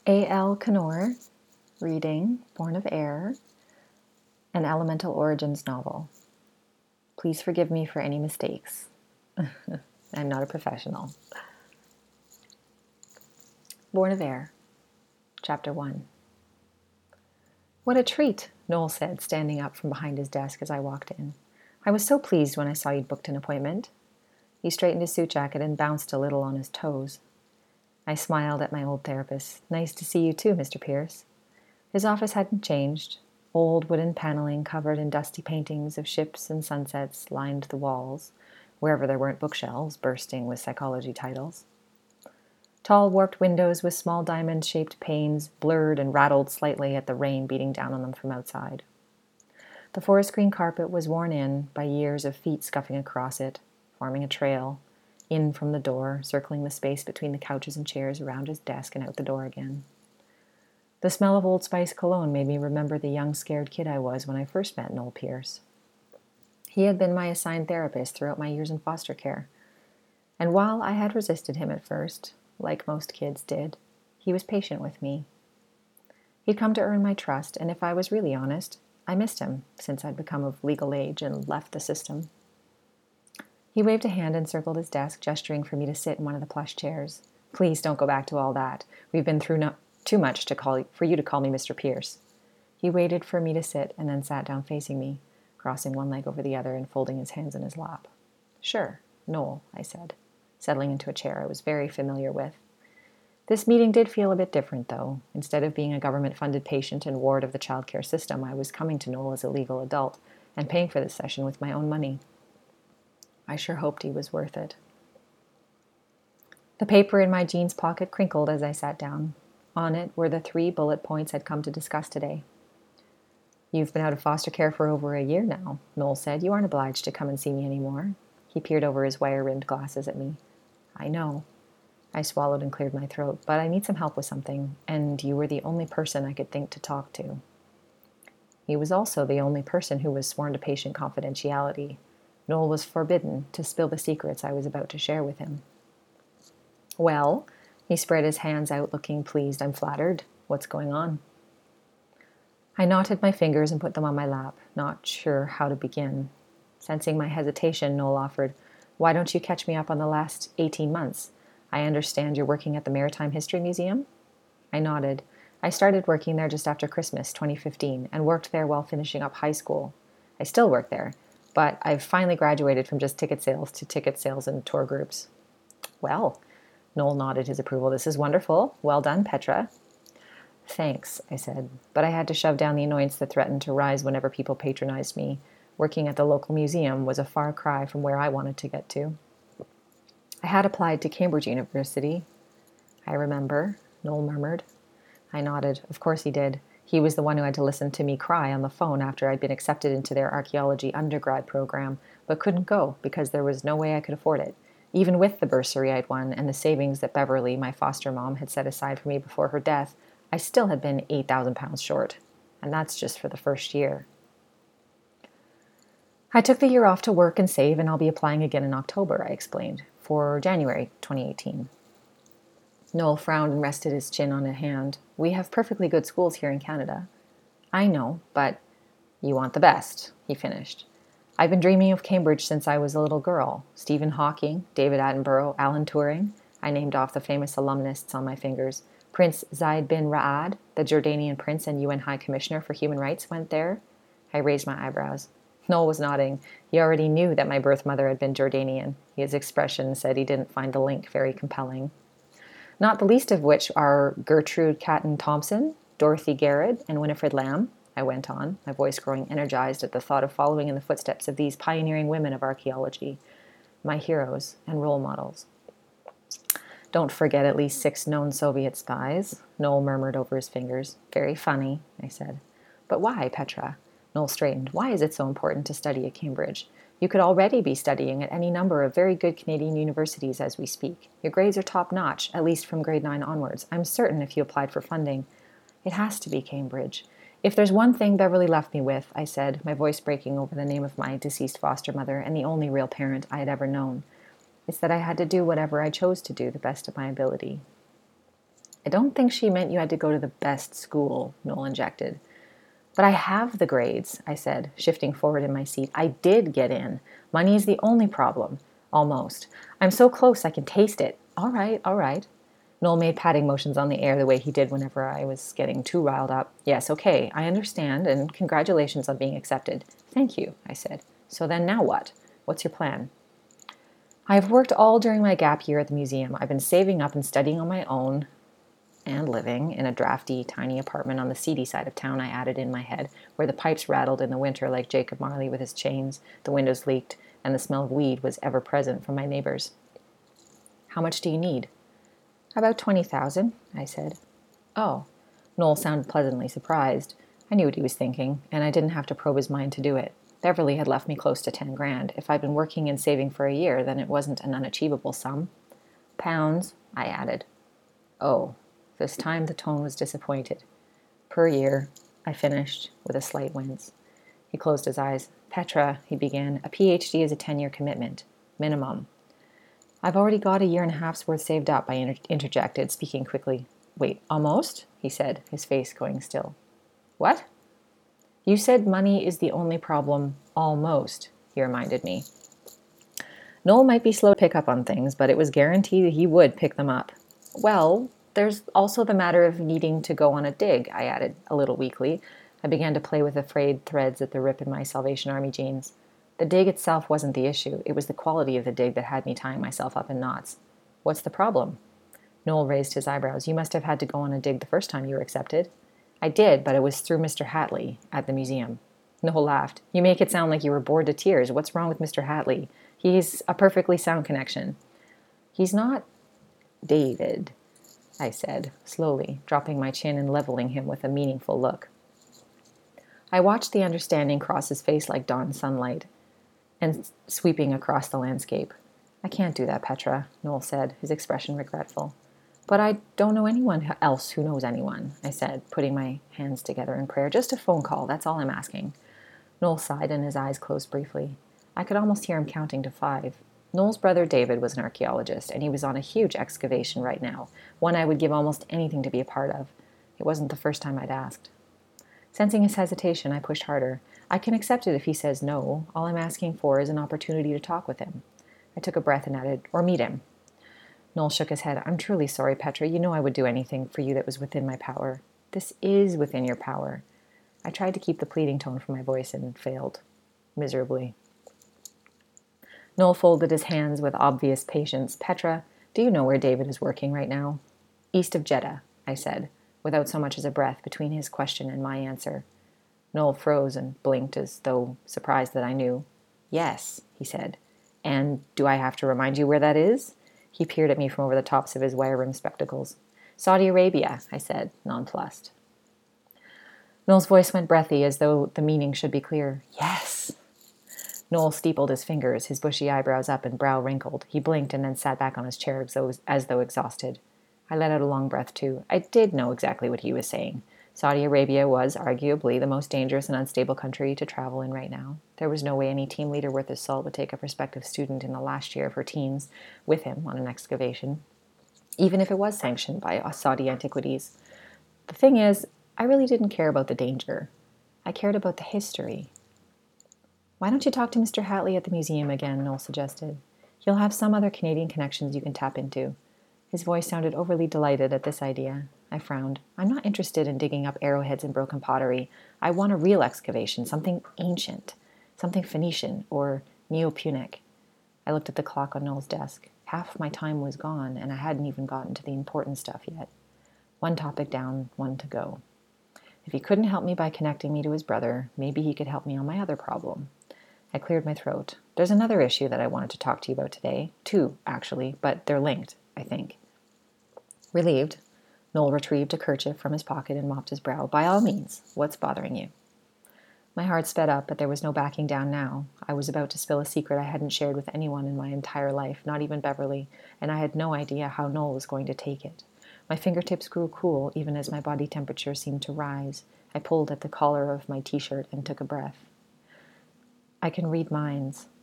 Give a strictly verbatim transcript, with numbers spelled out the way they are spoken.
A L. Knorr, reading Born of Air, an Elemental Origins novel. Please forgive me for any mistakes. I'm not a professional. Born of Air, Chapter one. What a treat, Noel said, standing up from behind his desk as I walked in. I was so pleased when I saw you'd booked an appointment. He straightened his suit jacket and bounced a little on his toes. I smiled at my old therapist. Nice to see you too, Mister Pierce. His office hadn't changed. Old wooden paneling covered in dusty paintings of ships and sunsets lined the walls, wherever there weren't bookshelves bursting with psychology titles. Tall, warped windows with small diamond-shaped panes blurred and rattled slightly at the rain beating down on them from outside. The forest green carpet was worn in by years of feet scuffing across it, forming a trail, in from the door, circling the space between the couches and chairs around his desk and out the door again. The smell of Old Spice cologne made me remember the young, scared kid I was when I first met Noel Pierce. He had been my assigned therapist throughout my years in foster care, and while I had resisted him at first, like most kids did, he was patient with me. He'd come to earn my trust, and if I was really honest, I missed him since I'd become of legal age and left the system. He waved a hand and circled his desk, gesturing for me to sit in one of the plush chairs. Please don't go back to all that. We've been through no- too much to call for you to call me Mister Pierce. He waited for me to sit and then sat down facing me, crossing one leg over the other and folding his hands in his lap. Sure, Noel, I said, settling into a chair I was very familiar with. This meeting did feel a bit different, though. Instead of being a government-funded patient and ward of the child care system, I was coming to Noel as a legal adult and paying for this session with my own money. I sure hoped he was worth it. The paper in my jeans pocket crinkled as I sat down. On it were the three bullet points I'd come to discuss today. You've been out of foster care for over a year now, Noel said. You aren't obliged to come and see me anymore. He peered over his wire-rimmed glasses at me. I know. I swallowed and cleared my throat, but I need some help with something, and you were the only person I could think to talk to. He was also the only person who was sworn to patient confidentiality. Noel was forbidden to spill the secrets I was about to share with him. Well, he spread his hands out, looking pleased. I'm flattered. What's going on? I knotted my fingers and put them on my lap, not sure how to begin. Sensing my hesitation, Noel offered, Why don't you catch me up on the last eighteen months? I understand you're working at the Maritime History Museum? I nodded. I started working there just after Christmas, twenty fifteen, and worked there while finishing up high school. I still work there, but I've finally graduated from just ticket sales to ticket sales and tour groups. Well, Noel nodded his approval. This is wonderful. Well done, Petra. Thanks, I said, but I had to shove down the annoyance that threatened to rise whenever people patronized me. Working at the local museum was a far cry from where I wanted to get to. I had applied to Cambridge University. I remember, Noel murmured. I nodded. Of course he did. He was the one who had to listen to me cry on the phone after I'd been accepted into their archaeology undergrad program, but couldn't go because there was no way I could afford it, even with the bursary I'd won and the savings that Beverly, my foster mom, had set aside for me before her death. I still had been eight thousand pounds short, and that's just for the first year. I took the year off to work and save, and I'll be applying again in October, I explained, for January twenty eighteen. Noel frowned and rested his chin on a hand. We have perfectly good schools here in Canada. I know, but you want the best, he finished. I've been dreaming of Cambridge since I was a little girl. Stephen Hawking, David Attenborough, Alan Turing. I named off the famous alumnists on my fingers. Prince Zayed bin Ra'ad, the Jordanian prince and U N High Commissioner for Human Rights, went there. I raised my eyebrows. Noel was nodding. He already knew that my birth mother had been Jordanian. His expression said he didn't find the link very compelling. Not the least of which are Gertrude Catton Thompson, Dorothy Garrett, and Winifred Lamb, I went on, my voice growing energized at the thought of following in the footsteps of these pioneering women of archaeology, my heroes and role models. Don't forget at least six known Soviet spies, Noel murmured over his fingers. Very funny, I said. But why, Petra? Noel straightened. Why is it so important to study at Cambridge? You could already be studying at any number of very good Canadian universities as we speak. Your grades are top-notch, at least from grade nine onwards. I'm certain if you applied for funding. It has to be Cambridge. If there's one thing Beverly left me with, I said, my voice breaking over the name of my deceased foster mother and the only real parent I had ever known, it's that I had to do whatever I chose to do the best of my ability. I don't think she meant you had to go to the best school, Noel injected. But I have the grades, I said, shifting forward in my seat. I did get in. Money is the only problem. Almost. I'm so close I can taste it. All right, all right. Noel made patting motions on the air the way he did whenever I was getting too riled up. Yes, okay, I understand, and congratulations on being accepted. Thank you, I said. So then now what? What's your plan? I've worked all during my gap year at the museum. I've been saving up and studying on my own and living in a drafty, tiny apartment on the seedy side of town I added in my head, where the pipes rattled in the winter like Jacob Marley with his chains, the windows leaked, and the smell of weed was ever present from my neighbors. How much do you need? About twenty thousand, I said. Oh. Noel sounded pleasantly surprised. I knew what he was thinking, and I didn't have to probe his mind to do it. Beverly had left me close to ten grand. If I'd been working and saving for a year, then it wasn't an unachievable sum. Pounds, I added. Oh. This time the tone was disappointed. Per year, I finished, with a slight wince. He closed his eyes. Petra, he began, a P H D is a ten-year commitment. Minimum. I've already got a year and a half's worth saved up, I inter- interjected, speaking quickly. Wait, almost? He said, his face going still. What? You said money is the only problem, almost, he reminded me. Noel might be slow to pick up on things, but it was guaranteed he would pick them up. Well, there's also the matter of needing to go on a dig, I added, a little weakly. I began to play with the frayed threads at the rip in my Salvation Army jeans. The dig itself wasn't the issue. It was the quality of the dig that had me tying myself up in knots. What's the problem? Noel raised his eyebrows. You must have had to go on a dig the first time you were accepted. I did, but it was through Mister Hatley at the museum. Noel laughed. You make it sound like you were bored to tears. What's wrong with Mister Hatley? He's a perfectly sound connection. He's not David, I said, slowly, dropping my chin and leveling him with a meaningful look. I watched the understanding cross his face like dawn sunlight and sweeping across the landscape. I can't do that, Petra, Noel said, his expression regretful. But I don't know anyone else who knows anyone, I said, putting my hands together in prayer. Just a phone call, that's all I'm asking. Noel sighed and his eyes closed briefly. I could almost hear him counting to five. Noel's brother David was an archaeologist, and he was on a huge excavation right now, one I would give almost anything to be a part of. It wasn't the first time I'd asked. Sensing his hesitation, I pushed harder. I can accept it if he says no. All I'm asking for is an opportunity to talk with him. I took a breath and added, or meet him. Noel shook his head. I'm truly sorry, Petra. You know I would do anything for you that was within my power. This is within your power. I tried to keep the pleading tone from my voice and failed. Miserably. Noel folded his hands with obvious patience. Petra, do you know where David is working right now? East of Jeddah, I said, without so much as a breath between his question and my answer. Noel froze and blinked as though surprised that I knew. Yes, he said. And do I have to remind you where that is? He peered at me from over the tops of his wire-rimmed spectacles. Saudi Arabia, I said, nonplussed. Noel's voice went breathy as though the meaning should be clear. Yes! Noel steepled his fingers, his bushy eyebrows up and brow wrinkled. He blinked and then sat back on his chair as though, as though exhausted. I let out a long breath, too. I did know exactly what he was saying. Saudi Arabia was, arguably, the most dangerous and unstable country to travel in right now. There was no way any team leader worth his salt would take a prospective student in the last year of her teens with him on an excavation, even if it was sanctioned by Saudi antiquities. The thing is, I really didn't care about the danger. I cared about the history. Why don't you talk to Mister Hatley at the museum again, Noel suggested. He'll have some other Canadian connections you can tap into. His voice sounded overly delighted at this idea. I frowned. I'm not interested in digging up arrowheads and broken pottery. I want a real excavation, something ancient, something Phoenician or Neo-Punic. I looked at the clock on Noel's desk. Half my time was gone, and I hadn't even gotten to the important stuff yet. One topic down, one to go. If he couldn't help me by connecting me to his brother, maybe he could help me on my other problem. I cleared my throat. There's another issue that I wanted to talk to you about today. Two, actually, but they're linked, I think. Relieved, Noel retrieved a kerchief from his pocket and mopped his brow. By all means, what's bothering you? My heart sped up, but there was no backing down now. I was about to spill a secret I hadn't shared with anyone in my entire life, not even Beverly, and I had no idea how Noel was going to take it. My fingertips grew cool, even as my body temperature seemed to rise. I pulled at the collar of my t-shirt and took a breath. I can read minds.